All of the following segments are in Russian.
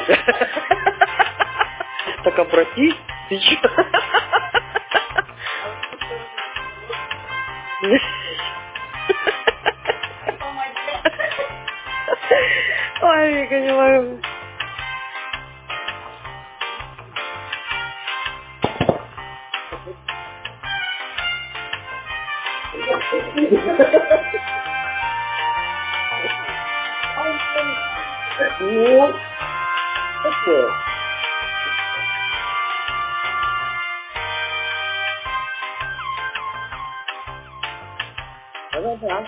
Так обратись, ты чё? Ой, Вика, не могу. Нет, такое. Да-да-да.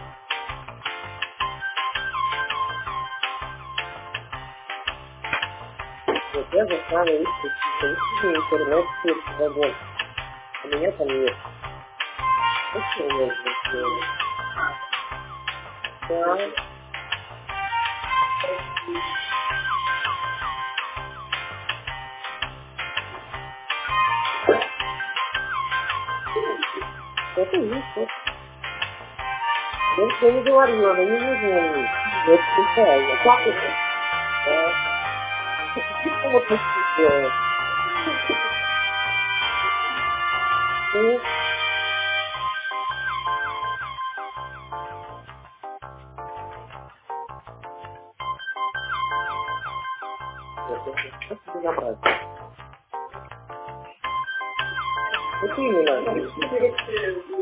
Вот я заставил их интернет вагон. А меня там нет. Вот что у меня здесь сделали. Да. Это есть. Вот. Я не говорила, она не нужна мне. Это специально. Как это? Да. Что вот мы сделаем? Ну, что тебе забрать? Вот именно.